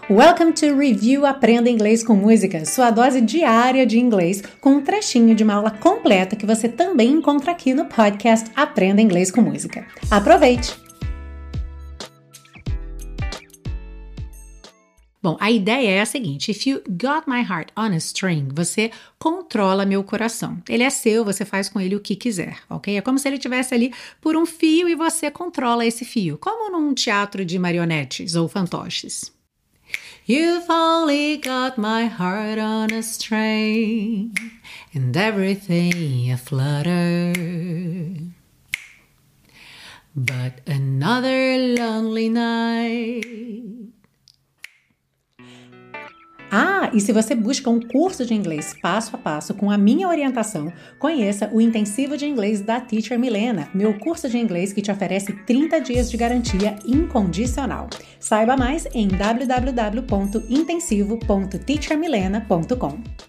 Welcome to Review Aprenda Inglês com Música, sua dose diária de inglês com um trechinho de uma aula completa que você também encontra aqui no podcast Aprenda Inglês com Música. Aproveite! Bom, a ideia é a seguinte: if you got my heart on a string, você controla meu coração. Ele é seu, você faz com ele o que quiser, ok? É como se ele estivesse ali por um fio e você controla esse fio, como num teatro de marionetes ou fantoches. You've only got my heart on a string and everything aflutter. But another lonely night. E se você busca um curso de inglês passo a passo com a minha orientação, conheça o Intensivo de Inglês da Teacher Milena, meu curso de inglês que te oferece 30 dias de garantia incondicional. Saiba mais em www.intensivo.teachermilena.com.